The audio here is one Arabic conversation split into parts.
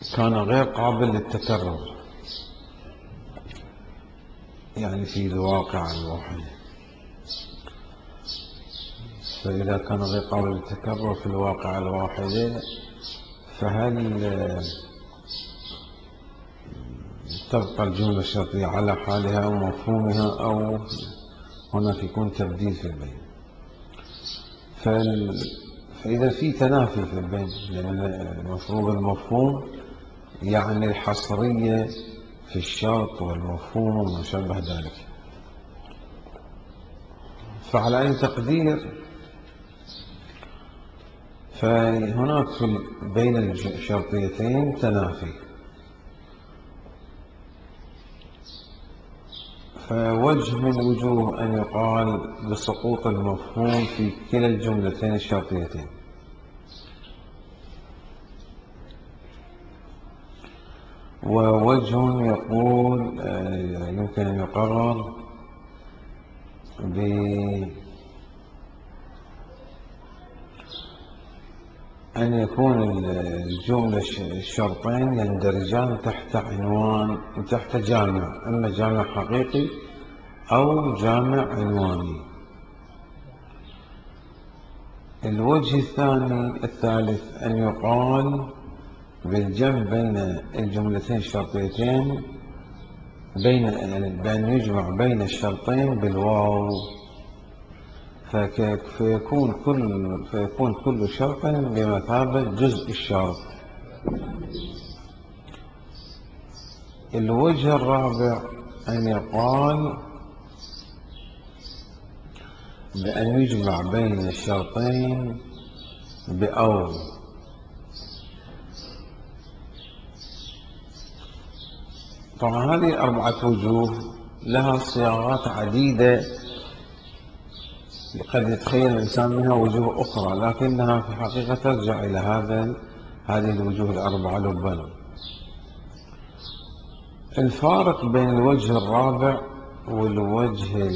كان غير قابل للتكرر، يعني في الواقع الواحد. فإذا كان غير قابل للتكرر في الواقع الواحد، فهل تبقى الجملة الشرطية على حالها أو مفهومها، أو هناك يكون تبديل في البين؟ فإذا في تنافي في البين، لأن المفروض المفهوم يعني الحصرية في الشرط والمفهوم وما شابه ذلك. فعلى أي تقدير فهناك بين الشرطيتين تنافي. فوجه من وجوه أن يقال بسقوط المفهوم في كلا الجملتين الشرطيتين، ووجه يقول يمكن أن يقرر بأن يكون الجملة الشرطين يندرجان تحت جامع، إما جامع حقيقي أو جامع عنواني. الوجه الثالث أن يقال بالجمع بين الجملتين الشرطيتين بأن يجمع بين الشرطين بالواو، فيكون كل شرط بمثابة جزء الشرط. الوجه الرابع أن يقال بأن يجمع بين الشرطين بأو. طبعا هذه 4 وجوه لها صياغات عديدة، قد يتخيل الإنسان منها وجوه أخرى، لكنها في الحقيقة ترجع إلى هذه الوجوه 4 لبا. الفارق بين الوجه الرابع والوجه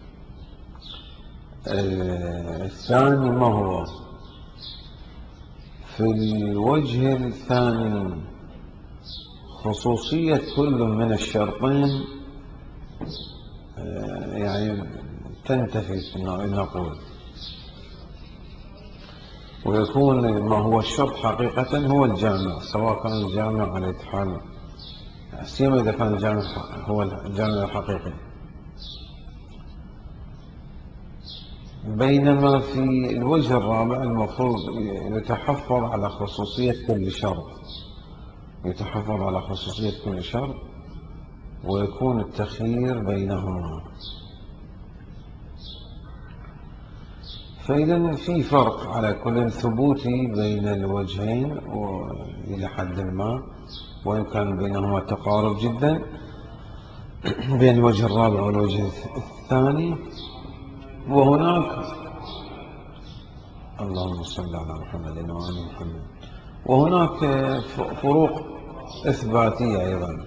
الثاني ما هو؟ في الوجه الثاني خصوصية كل من الشرطين يعني تنتفي نقول، ويكون ما هو الشرط حقيقة هو الجامع، سواء كان الجامع على الاتحاد، سيما إذا كان الجامع هو الجامع الحقيقي. بينما في الوجه الرابع المفروض يتحفظ على خصوصية كل شرط، ويكون التخيير بينهما. فإذا في فرق على كل ثبوتي بين الوجهين إلى حد ما، وإن كان بينهما تقارب جدا بين الوجه الرابع والوجه الثاني. وهناك اللهم صل على محمد وآل محمد. وهناك فروق إثباتية أيضا.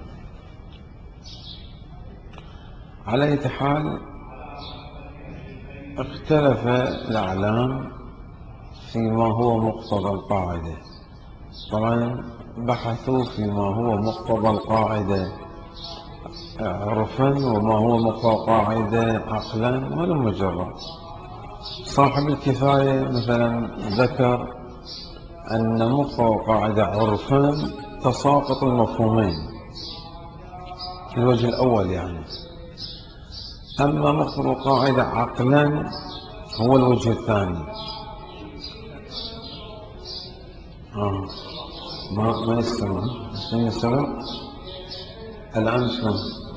على أي حال اختلف الأعلام فيما هو مقتضى القاعدة. طبعا بحثوا فيما هو مقتضى القاعدة عرفا وما هو مقتضى القاعدة عقلا، ولم مجرد. صاحب الكفاية مثلا ذكر أن مقتضى القاعدة عرفا تساقط المفهومين، الوجه الأول يعني. أما مقتضى القاعدة عقلا هو الوجه الثاني. ما يستمع الآن شلون؟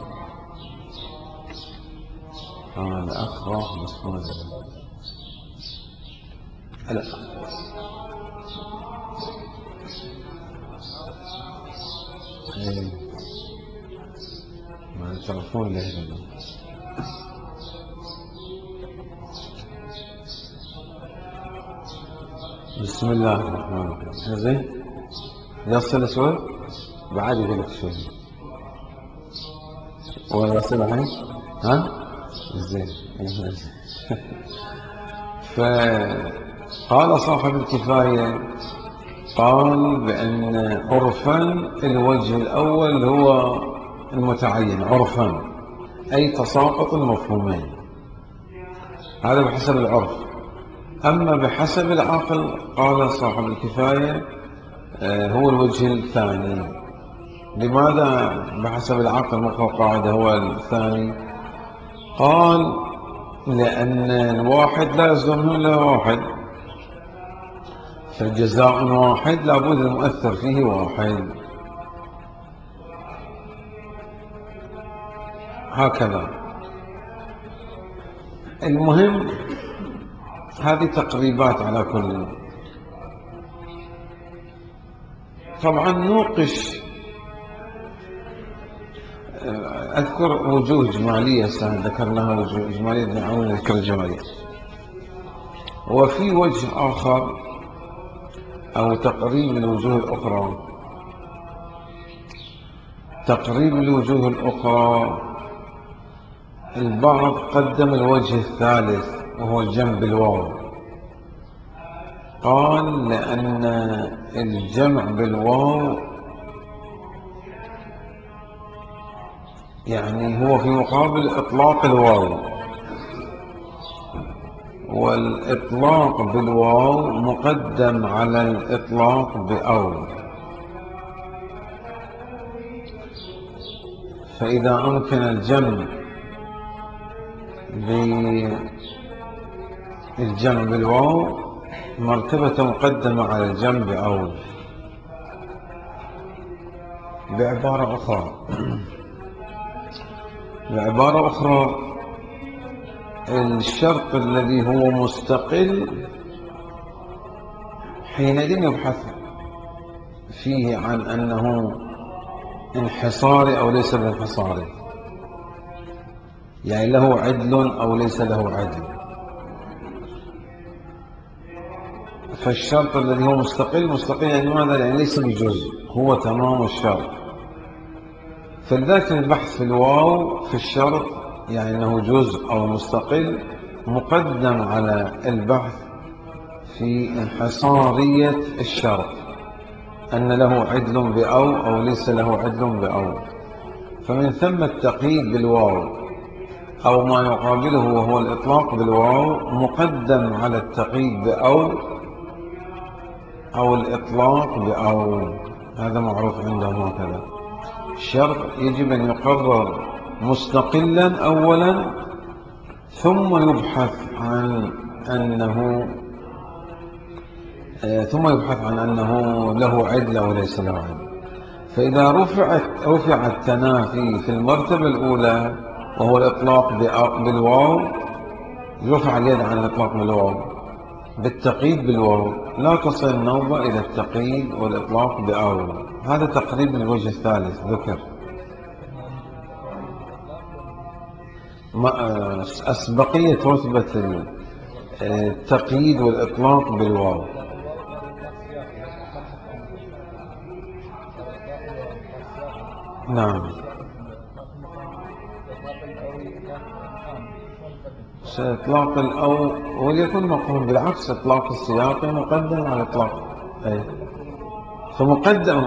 الأخ راح بس ما أدري. لا ما تعرفون ليه. بسم الله الرحمن الرحيم. زين يصل شوي بعد يقول لك شوي ولا يصل الحين؟ زين. فقال صاحب الكفاية قال بأن عرفا الوجه الأول هو المتعين عرفا، أي تساقط المفهومين، هذا بحسب العرف. أما بحسب العقل قال صاحب الكفاية هو الوجه الثاني. لماذا بحسب العقل مو قاعدة هو الثاني؟ قال لأن الواحد لا يصدر إلا واحد، فالجزاء واحد لابد المؤثر فيه واحد، هكذا. المهم هذه تقريبات على كل. طبعا نوقش، أذكر وجوه جمالية ذكرناها، وجوه جمالية نحاول نذكر الجمالية. وفي وجه آخر أو تقريب الوجوه الأخرى، تقريب الوجوه الأخرى البعض قدم الوجه الثالث وهو الجمع بالواو. قال لأن الجمع بالواو يعني هو في مقابل إطلاق الواو، والإطلاق بالواو مقدم على الإطلاق بأو، فإذا أمكن الجمع بالجمع بالواو مرتبة مقدمة على الجمع بأو. بعبارة أخرى الشرط الذي هو مستقل حينئذ يبحث فيه عن أنه انحصاري أو ليس بانحصاري، يعني له عدل أو ليس له عدل. فالشرط الذي هو مستقل يعني ماذا؟ يعني ليس بجزء، هو تمام الشرط. فلذلك البحث في الواو في الشرط يعني أنه جزء أو مستقل مقدم على البحث في انحصارية الشرط، أن له عدل بأو أو ليس له عدل بأو. فمن ثم التقييد بالواو أو ما يقابله وهو الإطلاق بالواو مقدم على التقييد بأو أو الإطلاق بأو، هذا معروف عندهم هكذا. الشرط يجب أن يقرر مستقلا أولا، ثم يبحث عن أنه له عدل أو ليس له عدل. فإذا رفع التنافي في المرتبة الأولى وهو الإطلاق بالواو، يرفع اليد عن الإطلاق بالواو بالتقييد بالواو، لا تصل النوبة إلى التقييد والإطلاق بأو. هذا تقريب الوجه الثالث ذكر. أسبقية رتبة التقييد والإطلاق بالواو. نعم، إطلاق الأو وليكن مقرون بالعكس، إطلاق السياق مقدم على إطلاق أي. فمقدم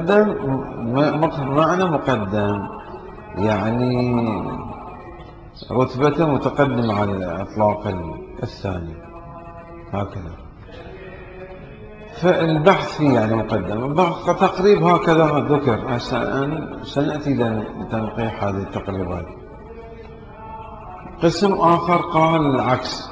معنى مقدم يعني رتبته متقدمة على الإطلاق الثاني، هكذا. فالبحث فيه يعني مقدم، البحث تقريب هكذا ذكر. سنأتي لتنقيح هذه التقريبات. قسم آخر قال العكس،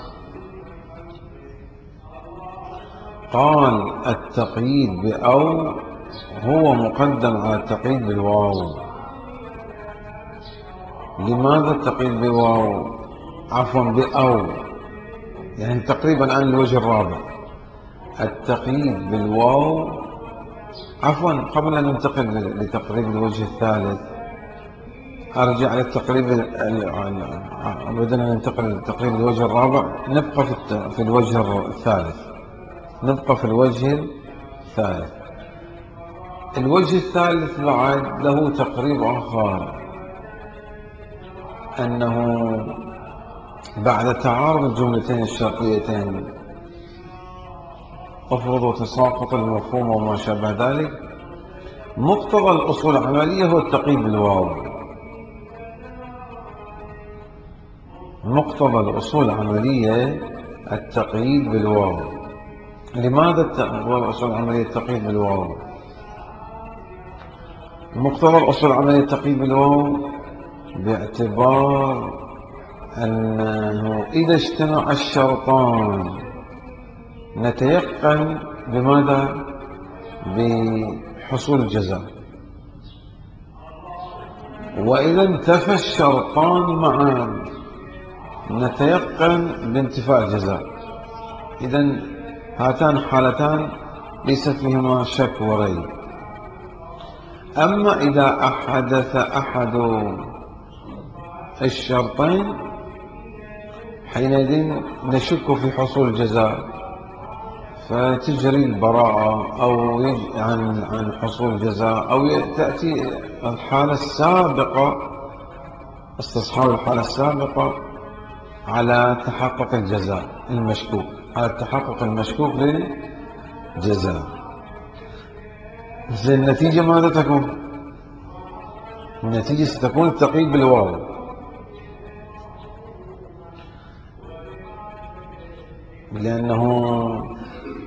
قال التقييد بأو هو مقدم على التقييد بالواو. لماذا التقييد بالواو؟ عفوا بأو، يعني تقريبا الآن الوجه الرابع التقييد بالواو. عفوا قبل أن ننتقل لتقريب الوجه الثالث أرجع للتقريب بدنا ننتقل لتقريب الوجه الرابع، نبقى في الوجه الثالث. الوجه الثالث بعد له تقريب آخر، أنه بعد تعارض الجملتين الشرطيتين افرض وتساقط المفهوم وما شابه ذلك. مقتضى الأصول العملية هو التقييد بالواو. مقتضى الأصول العملية التقييد بالواو. لماذا الأصول العملية التقييد بالواو؟ مقتضى الأصول العملية التقييد بالواو باعتبار أنه إذا اجتمع الشرطان نتيقن بماذا؟ بحصول الجزاء. وإذا انتفى الشرطان معا نتيقن بانتفاء الجزاء. إذن هاتان حالتان ليس فيهما شك وريب. أما إذا أحدث أحد الشرطين حينئذ نشك في حصول الجزاء، فتجري البراءة أو عن حصول الجزاء، أو تأتي الحالة السابقة، استصحاب الحالة السابقة على تحقق الجزاء المشكوك، على التحقق المشكوك للجزاء. زين النتيجة ماذا تكون؟ النتيجة ستكون التقييد بالواو. لأنه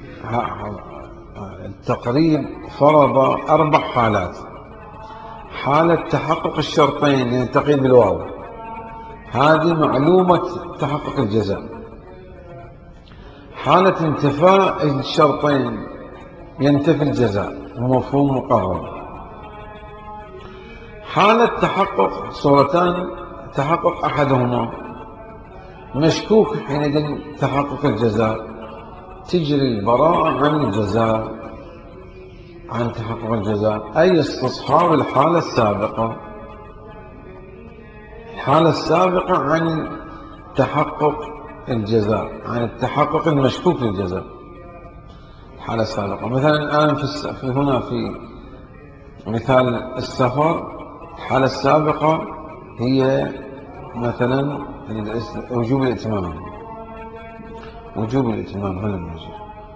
التقريب فرض 4 حالات: حالة تحقق الشرطين يعني التقييد بالواو، هذه معلومة تحقق الجزاء. حالة انتفاء الشرطين ينتفي الجزاء ومفهوم مقرر. حالة تحقق صورتان تحقق أحدهما مشكوك، حينئذ تحقق الجزاء، تجري البراءة عن الجزاء، عن تحقق الجزاء، أي استصحاب الحالة السابقة، الحالة السابقة عن تحقق الجزاء، عن التحقق المشكوك للجزاء. الحالة السابقة مثلا الآن هنا في مثال السفر، الحالة السابقة هي مثلا وجوب الإتمام. وجوب الإتمام هنا موجود،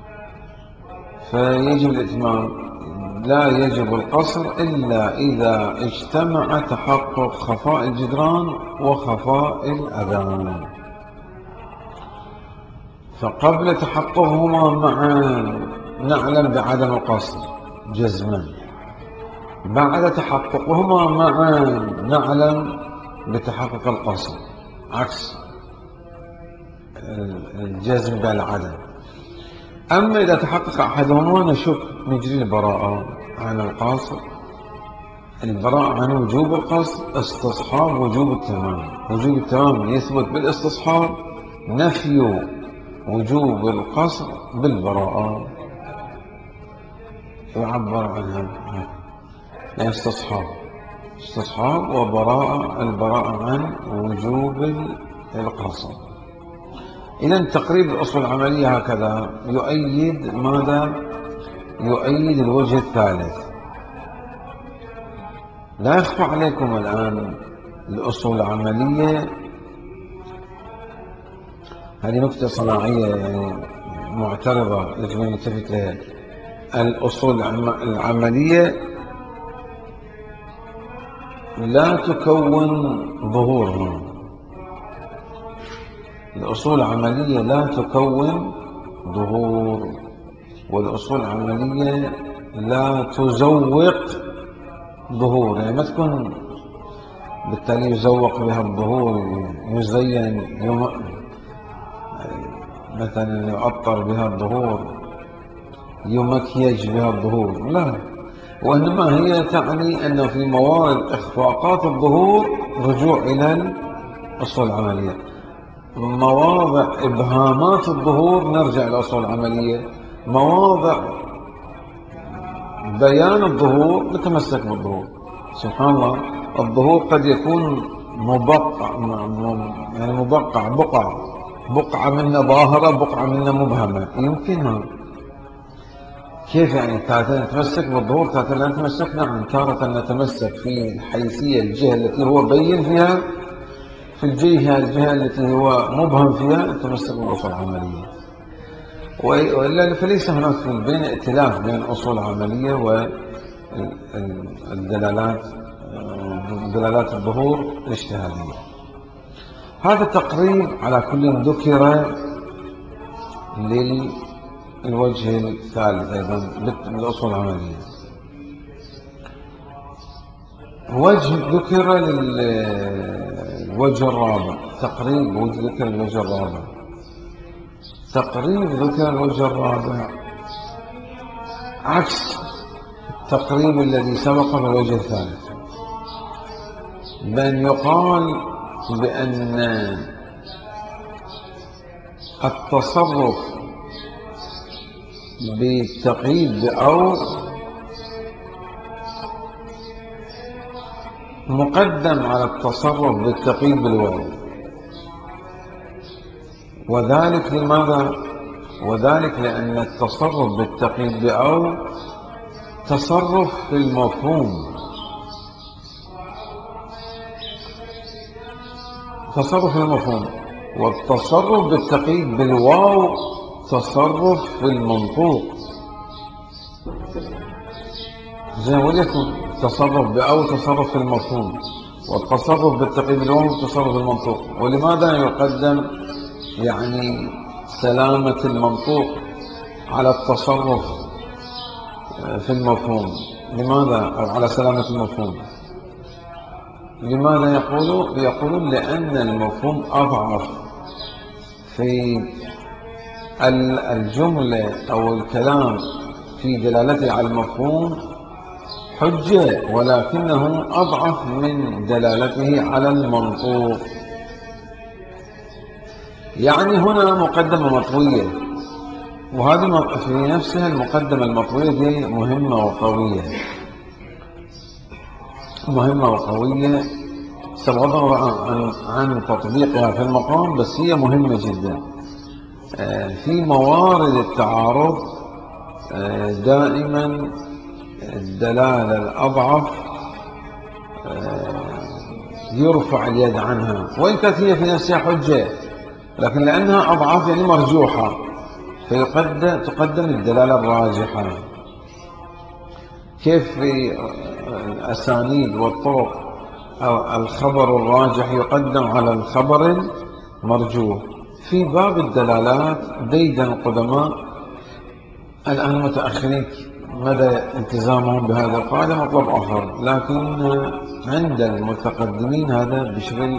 فيجب الإتمام، لا يجب القصر إلا إذا اجتمع تحقق خفاء الجدران وخفاء الأذان. فقبل تحققهما معا نعلم بعدم القصر جزما، بعد تحققهما معا نعلم بتحقق القصر، عكس الجزم بالعدم. أما إذا تحقق أحدهما نشك، نجري البراءة عن القاصر، البراءة عن وجوب القصر، استصحاب وجوب التمام. وجوب التمام يثبت بالاستصحاب، نفي وجوب القصر بالبراءة يعبر عنها يعني استصحاب وبراءة، البراءة عن وجوب القصر. إذن تقريب الأصول العملية هكذا يؤيد ماذا؟ يؤيد الوجه الثالث. لا يخفى عليكم الآن الأصول العملية هذه نكتة صناعية يعني معترضة يجب أن نلتفت لها. الأصول العملية لا تكون ظهورها، الأصول العملية لا تكون ظهور، والأصول العملية لا تزوق ظهور، يعني ما تكون بالتالي يزوق بها الظهور، يزين مثلا يعطر بها الظهور، يمكيج بها الظهور، لا. وإنما هي تعني أن في موارد إخفاقات الظهور رجوع إلى الأصول العملية، مواضع إبهامات الظهور نرجع إلى الأصول العملية، مواضع بيان الظهور نتمسك بالظهور. سبحان الله، الظهور قد يكون مبقع، يعني مبقع، بقعة منه ظاهرة، بقعة منه مبهمة، يمكنها. كيف يعني؟ تارة نتمسك بالظهور، تارة لا نتمسك. نعم، تارة نتمسك في الحيثية، الجهة التي هو بين فيها، في الجهة التي هو مبهم فيها نتمسك بالأصول العملية. وإلا فليس هناك بين ائتلاف بين أصول عملية والدلالات دلالات الظهور الاجتهادية. هذا تقريب على كل ذكر للوجه الثالث أيضا للأصول العملية. ذكر للوجه الرابع، تقريب ذكر الوجه الرابع. تقريب ذكر الوجه الرابع عكس التقريب الذي سبق في الوجه الثالث، بأن يقال بأن التصرف بالتقييد بأو مقدم على التصرف بالتقييد بالواو. وذلك لماذا؟ وذلك لأن التصرف بالتقييد بأو تصرف في المفهوم، تصرف في المفهوم، والتصرف بالتقييد بالواو تصرف في المنطوق. زي ما وليكن تصرف بأو تصرف في المفهوم، والتصرف بالتقييد بالواو تصرف في المنطوق. ولماذا يقدم يعني سلامة المنطوق على التصرف في المفهوم؟ لماذا؟ أو على سلامة المفهوم. لماذا يقولون لأن المفهوم أضعف في الجملة أو الكلام في دلالته على المفهوم حجة، ولكنه أضعف من دلالته على المنطوق. يعني هنا مقدمة مطوية، وهذه في نفسها المقدمة المطوية دي مهمة وقوية، مهمة وقوية سبغض عن تطبيقها في المقام، بس هي مهمة جدا. في موارد التعارض دائما الدلالة الأضعف يرفع اليد عنها، وإن كانت هي في نفسها حجة، لكن لأنها أضعف يعني مرجوحة تقدم الدلالة الراجحة. كيف في الأسانيد والطرق الخبر الراجح يقدم على الخبر المرجوح. في باب الدلالات ديدن القدماء الآن متأخرين مدى التزامهم بهذا القاعدة مطلب آخر، لكن عند المتقدمين هذا بشكل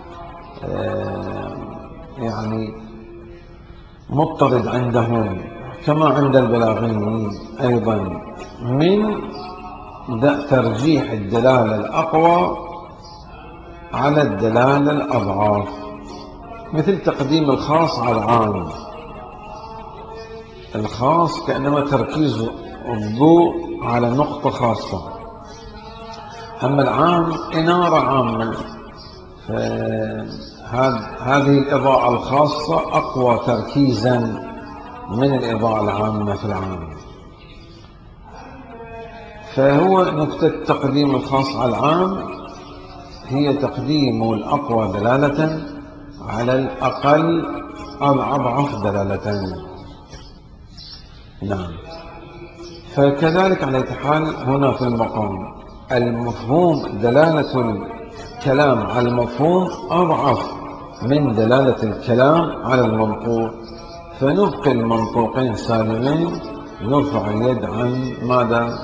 يعني مضطرد عندهم، كما عند البلاغيين أيضا، من ترجيح الدلالة الأقوى على الدلالة الأضعف، مثل تقديم الخاص على العام. الخاص كأنما تركيز الضوء على نقطة خاصة، أما العام إنارة عامة، فهذه الإضاءة الخاصة أقوى تركيزا من الإضاءة العامة في العام. فهو نقطة تقديم الخاص على العام هي تقديم الأقوى دلالة على الأقل الأضعف دلالة. نعم. فكذلك على حال هنا في المقام المفهوم، دلالة الكلام على المفهوم أضعف من دلالة الكلام على المنطوق، فنبقي المنطوقين سالمين، نرفع اليد عن ماذا؟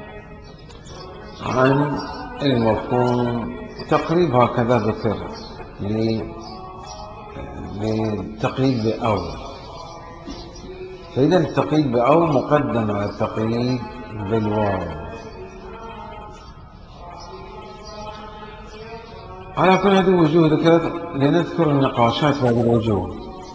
عن المفهوم. تقريب هكذا ذكر للتقييد بأو. فإذا التقييد بأو مقدم على التقييد بالواو. على كل هذه الوجوه ذكرت لنذكر النقاشات في هذه الوجوه.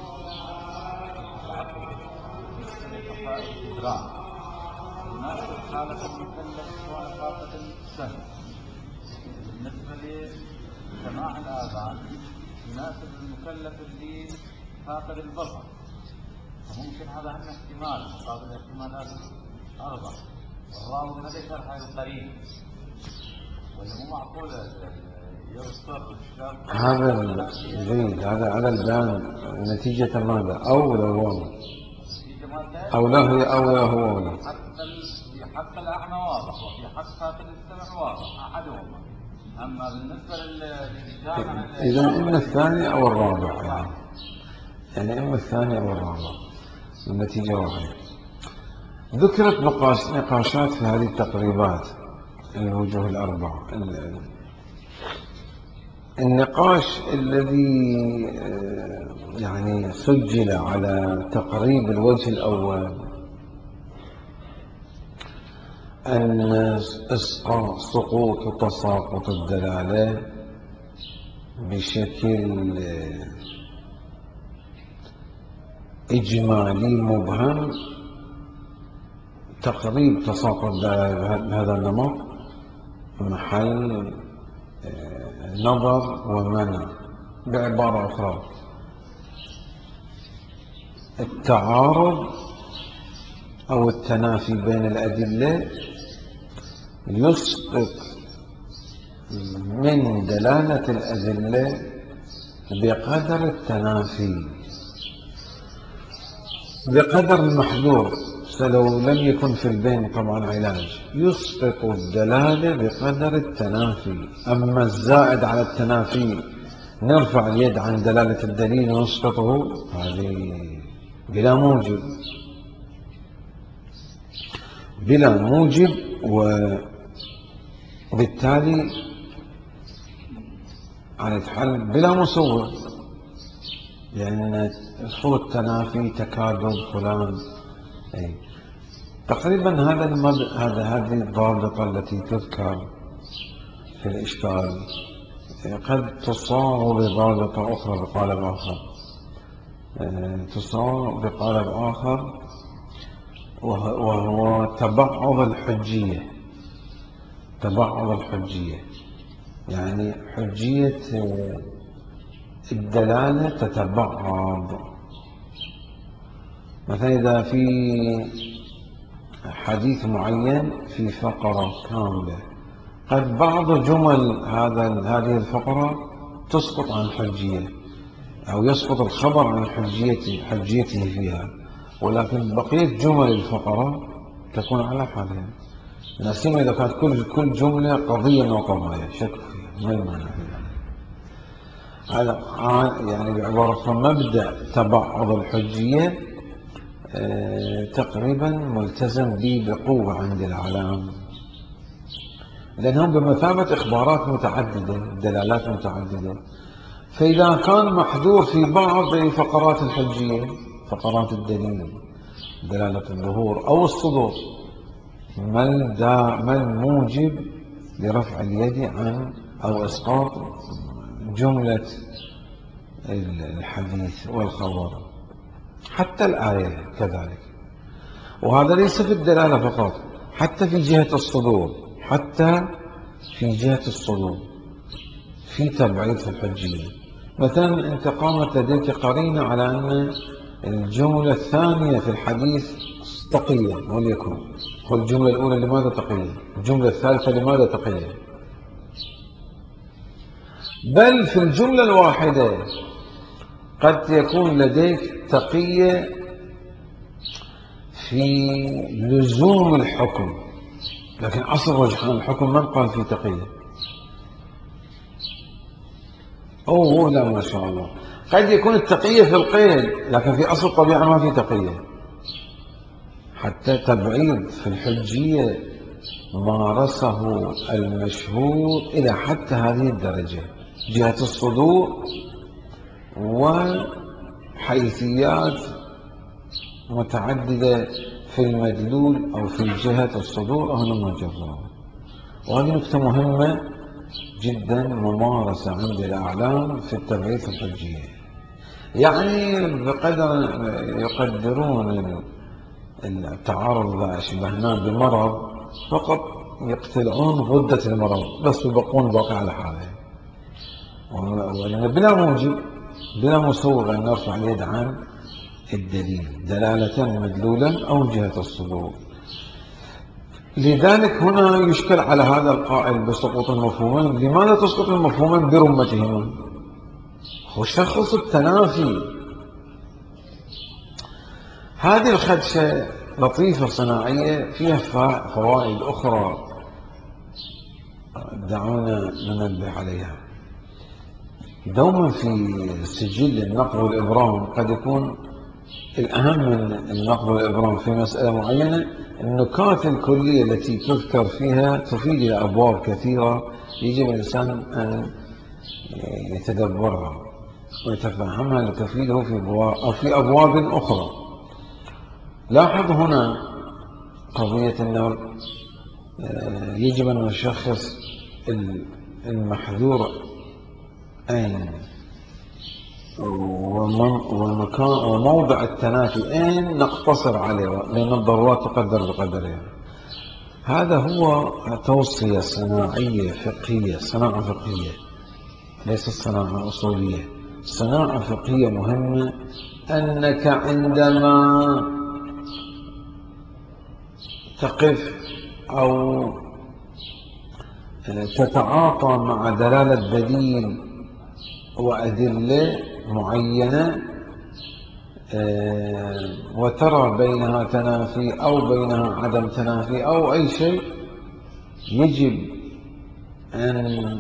بالنسبة لسماع الآذان يناسب المكلف اللي فاقد البصر، وممكن هذا هم احتمال مقابل احتمالات أربع، والراوي ما ذكر هاي القرين، ولا مو معقول يغصر هذا جيد، هذا على البيان نتيجة ماذا؟ أو ولا واو؟ نتيجة ماذا أو لا هي أو لا هو ولا. في حق الأعمى واضح، وفي حق فاقد السمع واضح أحدهما. أما بالنسبة للجامع إذا إما الثاني أو الرابع، يعني إما الثاني أو الرابع، النتيجة واحدة. ذكرت نقاشات في هذه التقريبات الوجوه الأربعة. النقاش الذي يعني سجل على تقريب الوجه الأول أن سقوط وتساقط الدلالة بشكل إجمالي مبهم، تقريب تساقط الدلالة بهذا النمط محل نظر ومنع. بعبارة أخرى، التعارض أو التنافي بين الأدلة يسقط من دلالة الأدلة بقدر التنافي، بقدر المحذور. فلو لم يكن في البين طبعا علاج، يسقط الدلالة بقدر التنافي. أما الزائد على التنافي نرفع اليد عن دلالة الدليل ونسقطه، هذه بلا موجب، بلا موجب، وبالتالي على الحل بلا مسوغ، لأن المفروض التنافي تكاذب فلان. تقريبا هذه الضابطة التي تذكر في الإشكال قد تصاغ بضابطة أخرى بقالب آخر، تصاغ بقالب آخر، وهو تبعض الحجية. تبعض الحجية يعني حجية الدلالة تتبعض. مثلا إذا في حديث معين في فقرة كاملة، قد بعض جمل هذه الفقرة تسقط عن الحجية، أو يسقط الخبر عن حجيته فيها، ولكن بقية جمل الفقرة تكون على حالها. لا سيما إذا كانت كل جملة قضية من القضايا شك فيها، ما المعنى فيها. هذا يعني بعبارة مبدأ تبعض الحجية تقريبا ملتزم به بقوة عند العلام، لأنهم بمثابة إخبارات متعددة، دلالات متعددة. فإذا كان محذور في بعض فقرات الحجية، فقرات الدليل، دلالة الظهور أو الصدور، ما الموجب لرفع اليد عن أو إسقاط جملة الحديث والخبر؟ حتى الآية كذلك. وهذا ليس في الدلالة فقط، حتى في جهة الصدور، حتى في جهة الصدور في تبعيض في الحجية. مثلا أنت قامت لديك قرينة على أن الجملة الثانية في الحديث تقية، وليكن والجملة الأولى لماذا تقية؟ الجملة الثالثة لماذا تقية؟ بل في الجملة الواحدة قد يكون لديك تقية في لزوم الحكم، لكن أصل رجحان الحكم من قال في تقية؟ أوه لا ما شاء الله. قد يكون التقية في القيد، لكن في أصل الطبيعة ما في تقية. حتى تبعيض في الحجية مارسه المشهور إلى حتى هذه الدرجة، جهة الصدور وحيثيات متعددة في المدلول أو في جهة الصدور أو المجرة. وهذه نقطة مهمة جدا، ممارسة عند الأعلام في التبعيض الحجية. يعني بقدر يقدرون التعارض إذا أشبهناه بمرض فقط يقتلعون غدة المرض بس يبقون باقي على حاله، ولأن بلا موجب بلا مسوغ أن نرفع اليد عن الدليل دلالة مدلولا أو جهة الصدور. لذلك هنا يشكل على هذا القائل بسقوط المفهومين. لماذا تسقط المفهومين برمتهما؟ هو شخص التنافي. هذه الخدشة لطيفة صناعية فيها فوائد أخرى دعونا ننبه عليها. دوما في سجل النقر والإبرام قد يكون الأهم من النقر والإبرام في مسألة معينة النكات الكلية التي تذكر فيها تفيد إلى أبواب كثيرة يجب الإنسان أن يتدبرها ويتفهمها لتفيده في أبواب أخرى. لاحظ هنا قضية أنه يجب أن نشخص المحذور أين والمكان وموضع التنافي أين نقتصر عليه، لأن الضرورات تقدر بقدرها. هذا هو توصية صناعية فقهية، صناعة فقهية ليست صناعة أصولية، صناعة فقهية مهمة. أنك عندما تقف أو تتعاطى مع دلالة دليل وأدلة معينة وترى بينها تنافي أو بينها عدم تنافي أو أي شيء، يجب أن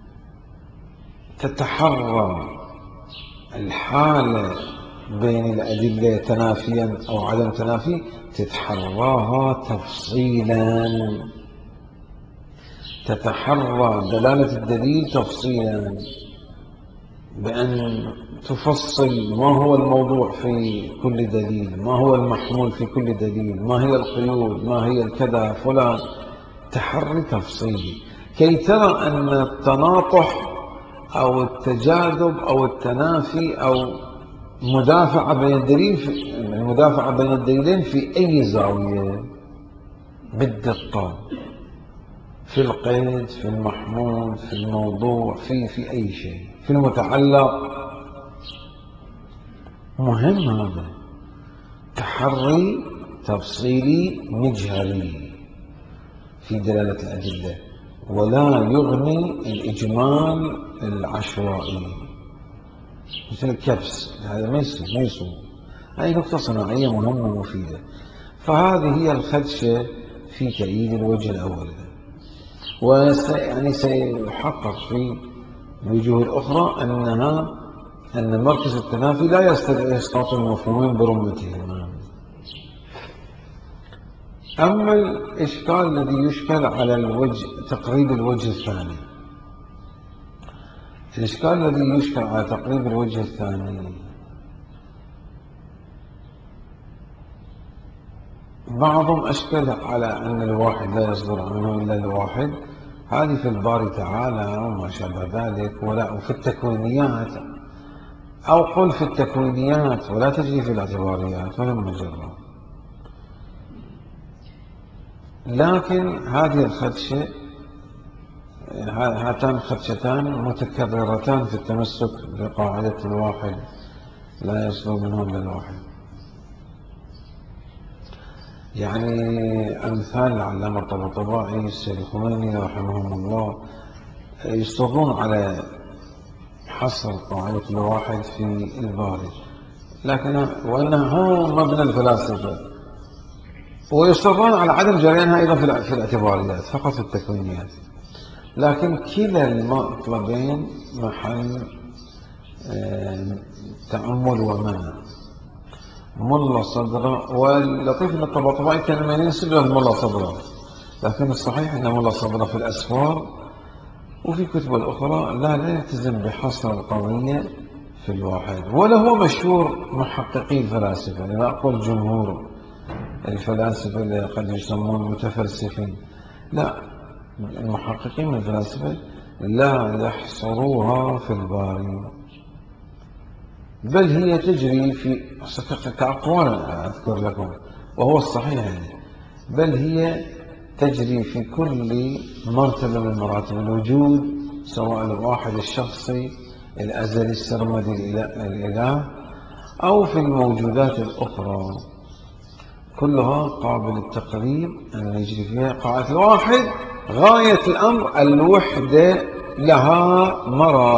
تتحرى الحالة بين الأدلة تنافيا أو عدم تنافي، تتحراها تفصيلا، تتحرى دلالة الدليل تفصيلا بأن تفصل ما هو الموضوع في كل دليل، ما هو المحمول في كل دليل، ما هي القيود، ما هي الكذا فلان، تحري تفصيلي كي ترى أن التناطح أو التجاذب أو التنافي أو المدافعة بين الدليلين في أي زاوية بالدقة، في القيد، في المحمول، في الموضوع، في أي شيء، في المتعلق. مهم هذا تحري تفصيلي مجهري في دلالة الأدلة، ولا يغني الإجمال العشوائي مثل الكبس، هذا ما يصير. هذه نقطة صناعية مهمة ومفيدة. فهذه هي الخدشة في تأييد الوجه الأول، سيحقق في الوجوه الأخرى أن مركز التنافي لا يستدعي إسقاط المفهومين برمتهما. أما الإشكال الذي يشكل على الوجه تقريب الوجه الثاني، الإشكال الذي يشكل على تقريب الوجه الثاني، بعضهم أشكل على أن الواحد لا يصدر عنه إلا الواحد، هذه في الباري تعالى وما شابه ذلك، وفي التكوينيات، أو قل في التكوينيات ولا تجري في الاعتباريات ولا مجرد. لكن هذه الخدشة، هاتان خدشتان متكررتان في التمسك بقاعدة الواحد لا يصدر منه إلا الواحد. يعني أمثال العلامة الطباطبائي، السيد الخميني رحمهم الله يصرون على حصر قاعدة الواحد في الباري، وأنه هو مبنى الفلاسفة، ويصرون على عدم جريانها أيضا في الاعتباريات، فقط في التكوينيات. لكن كلا المطلبين محل تأمل ومنع. ملا صدرة، واللطيف أن الطباطبائي كان من ينسب إلى الملا صدرة، لكن الصحيح أن ملا صدرة في الأسفار وفي كتب الأخرى لا يلتزم بحصر القضية في الواحد، ولا هو مشهور محققي الفلاسفة، لا أقول جمهور الفلاسفة اللي قد يسمون متفلسفين، لا، المحققين من الفلاسفة لا يحصروها في الباري، بل هي تجري في كأقوال أذكر لكم وهو الصحيح يعني، بل هي تجري في كل مرتبة من مراتب الوجود، سواء الواحد الشخصي الأزلي السرمدي الإله أو في الموجودات الأخرى، كلها قابل التقريب أن يجري فيها قاعدة الواحد. غاية الأمر الوحدة لها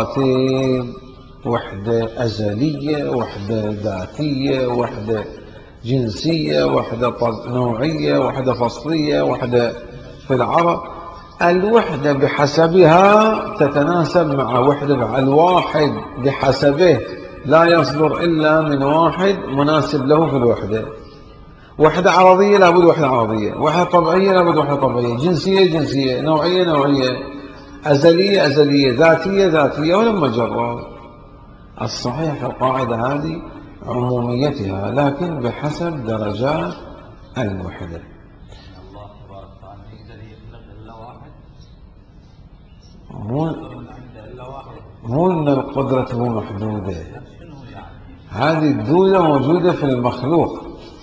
مراتب، وحدة أزلية، وحدة ذاتية، وحدة جنسية، وحدة نوعية، وحدة فصلية، وحدة في العرب. الوحدة بحسبها تتناسب مع وحدة، الواحد بحسبه لا يصدر إلا من واحد مناسب له في الوحدة. وحدة عرضية لابد وحدة عرضية، وحدة طبيعية لابد وحدة طبيعية، جنسية جنسية، نوعية نوعية، أزلية أزلية، ذاتية ذاتية، ولما جرى. الصحيح في القاعدة هذه عموميتها، لكن بحسب درجات الوحدة. الله تبارك وتعالى يقدر يخلق إلا واحد، مو من عنده إلا واحد. مو أن قدرته محدودة، شنو يعني؟ هذه الدولة موجودة في المخلوق.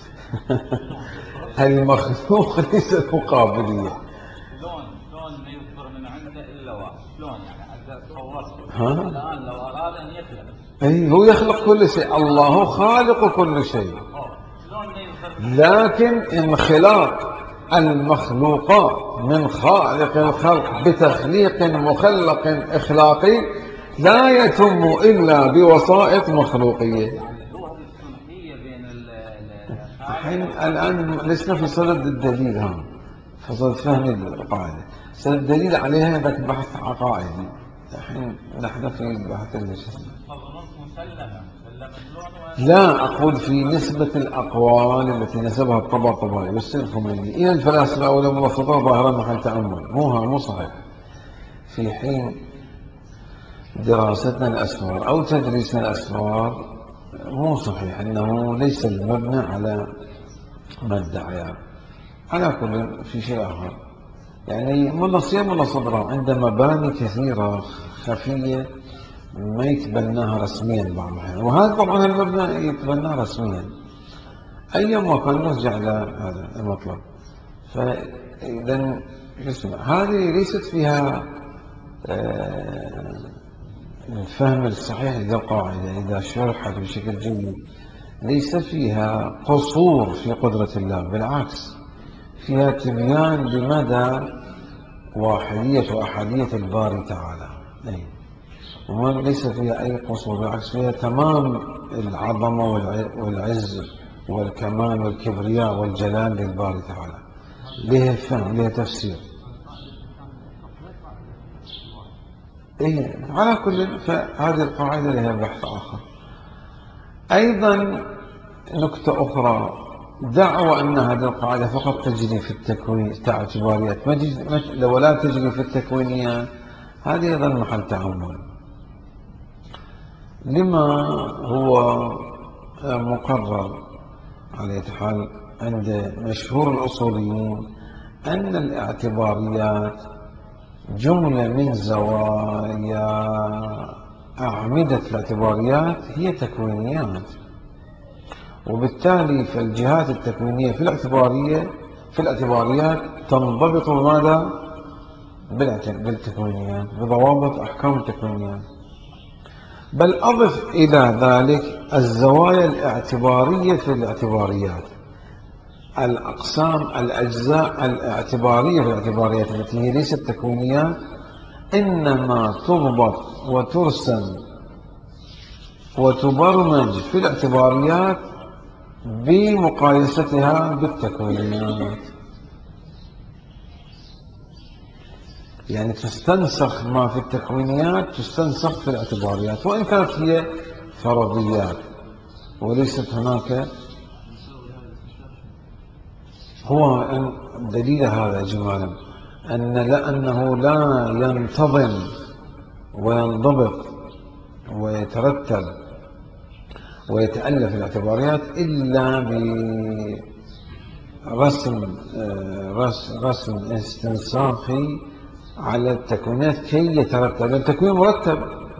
المخلوق ليس له قابلية. شلون ما يصدر من عنده إلا واحد؟ شلون يعني؟ أنت تصورت ها؟ الآن لو أراد أن يخلق، أي هو يخلق كل شيء، الله خالق كل شيء، شلون ما يصدر؟ لكن انخلاق المخلوقات من خالق الخلق بتخليق مخلق إخلاقي لا يتم إلا بوسائط مخلوقية. هو هذه السمحية بين الحين الآن لسنا في صدد الدليل، هم في صدد فهم القاعدة. صدد الدليل عليها ذاك بحث عقائدي. الحين نحن في بحث مسلمة لا أقول في نسبة الأقوال التي نسبها الطباطبائي والسلخميني إلى الفلاسفة أو المبسطة ظاهرا محل تأمل، مو صحيح. في حين دراستنا الأسفار أو تدريسنا الأسفار مو صحيح أنه ليس المبنى على ما ادعى. على كل في شيء آخر، يعني ملا صدرا عند مباني كثيرة خفية ما يتبناها رسميا بعض الأحيان، وهذا طبعا المبنى يتبناه رسميا. أيما كان نرجع إلى هذا المطلب. فإذا هذه ليست فيها الفهم الصحيح للقاعدة إذا شرحت بشكل جيد. ليس فيها قصور في قدرة الله، بالعكس فيها تبيان بمدى واحدية وأحدية الباري تعالى. ليس فيها أي قصور، بالعكس فيها تمام العظمة والعز والكمال والكبرياء والجلال للباري تعالى. لها فهم، لها تفسير. على كل، فهذه القاعدة لها بحث آخر. أيضا نكتة أخرى، دعوى أن هذه القاعدة فقط تجري في التكوين اعتباريات ولا تجري في التكوينيات، هذه أيضا محل تأمل. لما هو مقرر على حال عند مشهور الأصوليين أن الاعتباريات جملة من زوايا أعمدة الاعتباريات هي تكوينيات، وبالتالي فالجهات التكوينية في الاعتباريات تنضبط بماذا؟ بالتكوينيات، بضوابط أحكام التكوينيات. بل أضف إلى ذلك الزوايا الاعتبارية في الاعتباريات، الأقسام الأجزاء الاعتبارية في الاعتباريات التي هي ليست تكوينيات، إنما تضبط وترسم وتبرمج في الاعتباريات بمقايستها بالتكوينيات. يعني تستنسخ ما في التكوينيات تستنسخ في الاعتباريات، وإن كانت هي فرضيات وليست هناك. هو دليل هذا إجمالا لأنه لا ينتظم وينضبط ويترتب ويتألف الاعتباريات إلا برسم استنساخي على التكوينات كي يترتب التكوين مرتب،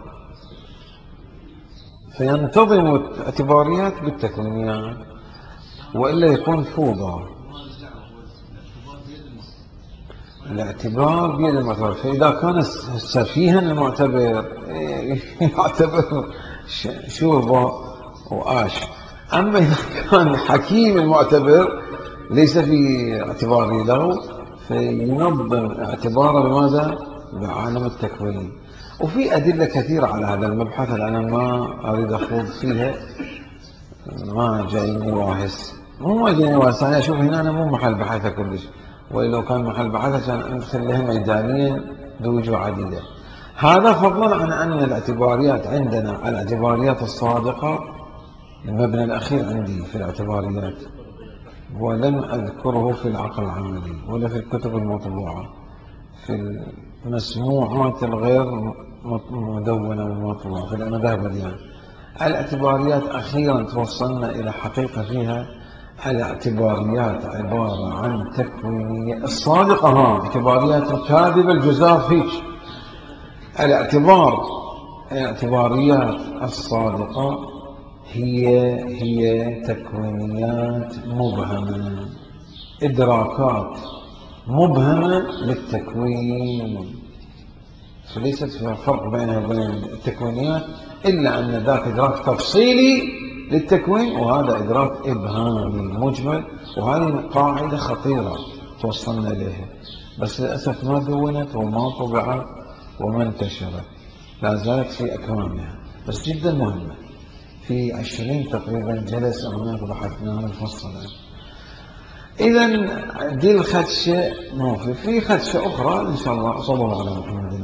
فينتظم الاعتباريات بالتكوينيات، وإلا يكون فوضى. الاعتبار بيد المعتبر، فإذا كان سفيها المعتبر يعتبر شوربة وآش. أما إذا كان حكيم المعتبر ليس في اعتبار له، فينظم اعتباره بماذا؟ بعالم التكوين. وفي أدلة كثيرة على هذا المبحث، أنا ما أريد أخوض فيها، ما جاي مباحث مو مدينة واسعة. شوف هنا أنا مو محل بحثها كلش، ولو كان محل بحثها كان أدخل لها ميدانيا بوجوه عديدة. هذا فضلا عن أن الاعتباريات عندنا، الاعتباريات الصادقة، المبنى الأخير عندي في الاعتباريات، ولم أذكره في العقل العملي ولا في الكتب المطبوعة، في المسموعات الغير مدونة ومطبوعة في المذاهب يعني. الاعتباريات أخيرا توصلنا إلى حقيقة فيها. الاعتباريات عبارة عن تكوينية الصادقة، اعتباريات الكاذبة الجزار فيك. الاعتباريات الصادقة هي تكوينيات مبهمة، إدراكات مبهمة للتكوين، فليست فيها فرق بينها وبين التكوينيات، إلا أن ذاك إدراك تفصيلي للتكوين وهذا إدراك إبهامي مجمل. وهذه قاعدة خطيرة توصلنا إليها، بس للأسف ما دونت وما طبعت وما انتشرت، لا زالت في أكمامها، بس جدا مهمة. في 20 تقريبا جلسة هناك بحثناها مفصلا. إذا دي الخدشة، في خدشة أخرى إن شاء الله. صلى الله على محمد.